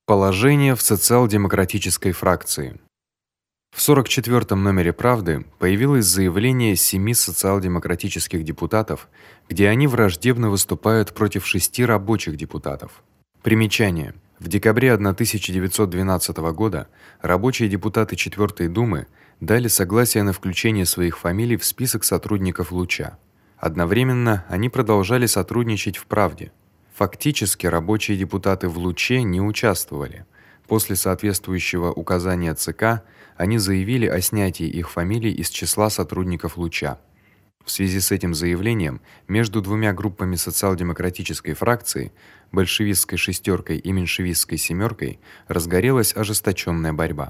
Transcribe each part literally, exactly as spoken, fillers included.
Положение в социал-демократической фракции. В сорок четвёртом номере Правды появилось заявление семи социал-демократических депутатов, где они враждебно выступают против шести рабочих депутатов. Примечание: в декабре тысяча девятьсот двенадцатого года рабочие депутаты четвёртой Думы дали согласие на включение своих фамилий в список сотрудников Луча. Одновременно они продолжали сотрудничать в Правде. Фактически рабочие депутаты в Луче не участвовали. После соответствующего указания ЦК они заявили о снятии их фамилий из числа сотрудников Луча. В связи с этим заявлением между двумя группами социал-демократической фракции, большевистской шестеркой и меньшевистской семеркой, разгорелась ожесточённая борьба.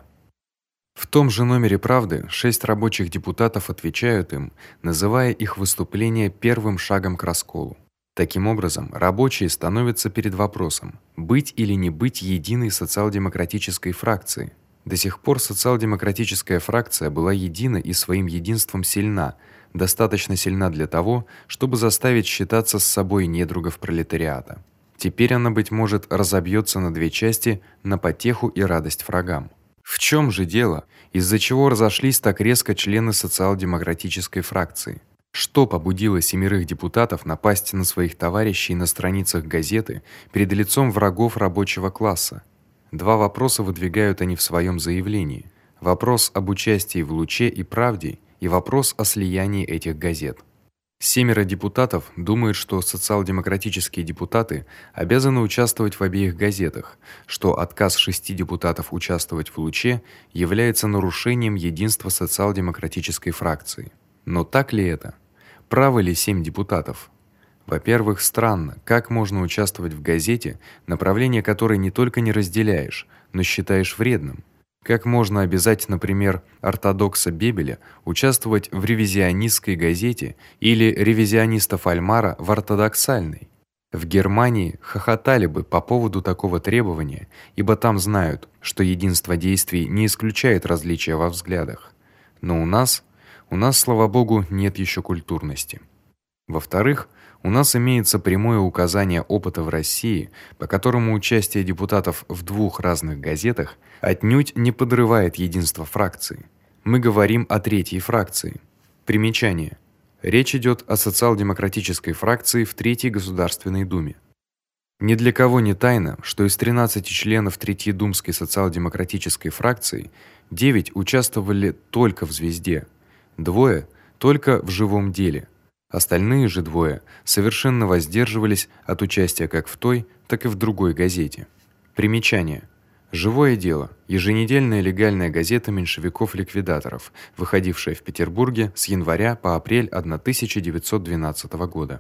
В том же номере Правды шесть рабочих депутатов отвечают им, называя их выступление первым шагом к расколу. Таким образом, рабочие становятся перед вопросом: быть или не быть единой социал-демократической фракцией. До сих пор социал-демократическая фракция была едина и своим единством сильна, достаточно сильна для того, чтобы заставить считаться с собой недругов пролетариата. Теперь она, быть может, разобьётся на две части на потеху и радость врагам. В чём же дело? Из-за чего разошлись так резко члены социал-демократической фракции? Что побудило семерых депутатов напасть на своих товарищей на страницах газеты перед лицом врагов рабочего класса? Два вопроса выдвигают они в своём заявлении: вопрос об участии в Луче и Правде и вопрос о слиянии этих газет. Семеро депутатов думают, что социал-демократические депутаты обязаны участвовать в обеих газетах, что отказ шести депутатов участвовать в Луче является нарушением единства социал-демократической фракции. Но так ли это? Правы ли семь депутатов? Во-первых, странно, как можно участвовать в газете, направление которой не только не разделяешь, но считаешь вредным. Как можно обязать, например, ортодокса Бебеля участвовать в ревизионистской газете или ревизиониста Фальмара в ортодоксальной? В Германии хохотали бы по поводу такого требования, ибо там знают, что единство действий не исключает различия во взглядах. Но у нас У нас, слава богу, нет ещё культурности. Во-вторых, у нас имеется прямое указание опыта в России, по которому участие депутатов в двух разных газетах отнюдь не подрывает единство фракции. Мы говорим о третьей фракции. Примечание: речь идёт о социал-демократической фракции в третьей Государственной Думе. Ни для кого не тайна, что из тринадцати членов третьей думской социал-демократической фракции девять участвовали только в Звезде, двое только в Живом деле. Остальные же двое совершенно воздерживались от участия как в той, так и в другой газете. Примечание: Живое дело еженедельная легальная газета меньшевиков-ликвидаторов, выходившая в Петербурге с января по апрель тысяча девятьсот двенадцатого года.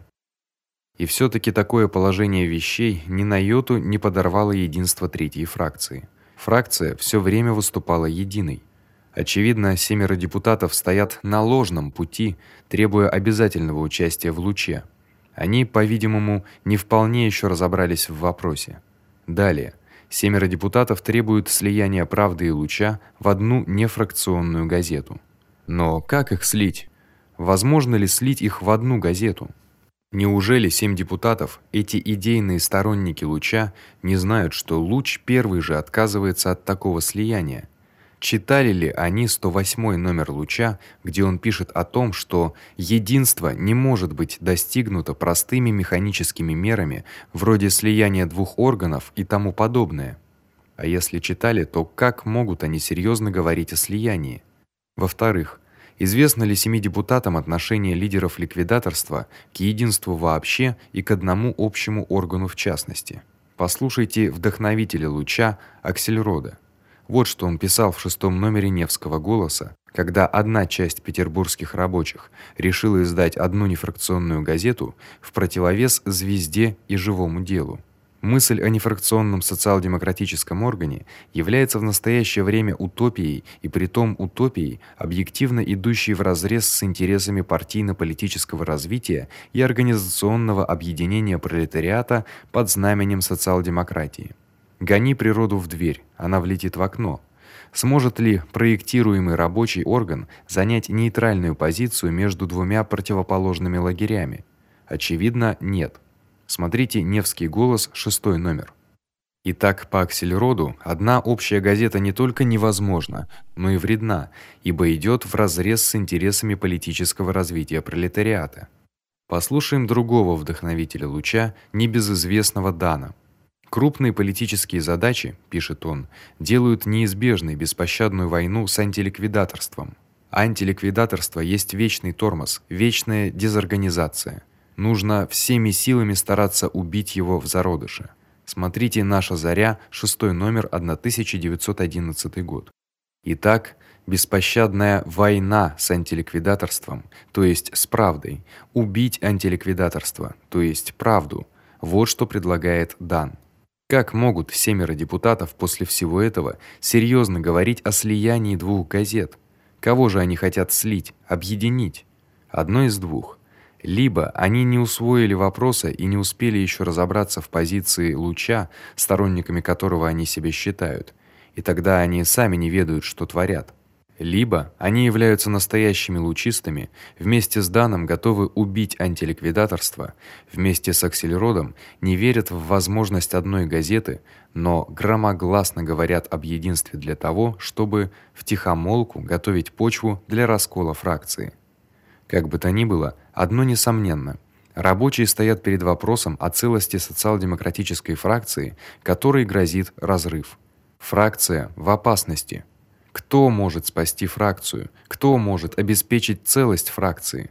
И всё-таки такое положение вещей ни на йоту не подорвало единство третьей фракции. Фракция всё время выступала единой. Очевидно, семеро депутатов стоят на ложном пути, требуя обязательного участия в Луче. Они, по-видимому, не вполне ещё разобрались в вопросе. Далее, семеро депутатов требуют слияния Правды и Луча в одну нефракционную газету. Но как их слить? Возможно ли слить их в одну газету? Неужели семь депутатов, эти идейные сторонники Луча, не знают, что Луч первый же отказывается от такого слияния? Читали ли они сто восьмой номер Луча, где он пишет о том, что единство не может быть достигнуто простыми механическими мерами, вроде слияния двух органов и тому подобное? А если читали, то как могут они серьёзно говорить о слиянии? Во-вторых, известно ли семи депутатам отношение лидеров ликвидаторства к единству вообще и к одному общему органу в частности? Послушайте вдохновителя Луча Аксельрода. Вот что он писал в шестом номере Невского голоса, когда одна часть петербургских рабочих решила издать одну нефракционную газету в противовес Звезде и Живому делу. Мысль о нефракционном социал-демократическом органе является в настоящее время утопией, и притом утопией, объективно идущей вразрез с интересами партийно-политического развития и организационного объединения пролетариата под знаменем социал-демократии. Гони природу в дверь, она влетит в окно. Сможет ли проектируемый рабочий орган занять нейтральную позицию между двумя противоположными лагерями? Очевидно, нет. Смотрите Невский голос, шестой номер. Итак, по Аксельроду одна общая газета не только невозможна, но и вредна, ибо идёт вразрез с интересами политического развития пролетариата. Послушаем другого вдохновителя Луча, небезызвестного Дана. Крупные политические задачи, пишет он, делают неизбежной беспощадную войну с антиликвидаторством. Антиликвидаторство есть вечный тормоз, вечная дезорганизация. Нужно всеми силами стараться убить его в зародыше. Смотрите Наша заря, шестой номер, тысяча девятьсот одиннадцатый год. Итак, беспощадная война с антиликвидаторством, то есть с правдой, убить антиликвидаторство, то есть правду. Вот что предлагает Дан. Как могут семеро депутатов после всего этого серьёзно говорить о слиянии двух газет? Кого же они хотят слить, объединить? Одно из двух: либо они не усвоили вопроса и не успели ещё разобраться в позиции Луча, сторонниками которого они себя считают, и тогда они сами не ведают, что творят. Либо они являются настоящими лучистами, вместе с Даном готовы убить антиликвидаторство, вместе с Аксельродом не верят в возможность одной газеты, но громогласно говорят об единстве для того, чтобы втихомолку готовить почву для раскола фракции. Как бы то ни было, одно несомненно: рабочие стоят перед вопросом о целости социал-демократической фракции, которой грозит разрыв. Фракция в опасности. Кто может спасти фракцию? Кто может обеспечить целость фракции?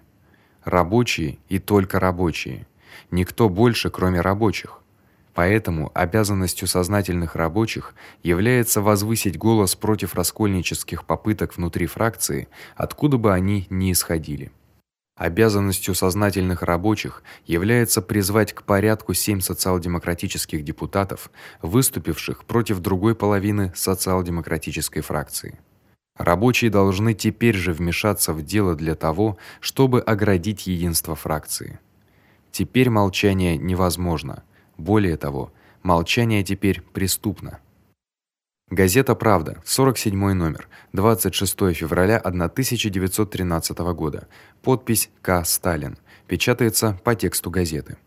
Рабочие и только рабочие. Никто больше, кроме рабочих. Поэтому обязанностью сознательных рабочих является возвысить голос против раскольнических попыток внутри фракции, откуда бы они ни исходили. Обязанностью сознательных рабочих является призвать к порядку семь социал-демократических депутатов, выступивших против другой половины социал-демократической фракции. Рабочие должны теперь же вмешаться в дело для того, чтобы оградить единство фракции. Теперь молчание невозможно. Более того, молчание теперь преступно. Газета Правда, сорок седьмой номер, двадцать шестое февраля тысяча девятьсот тринадцатого года. Подпись К. Сталин. Печатается по тексту газеты.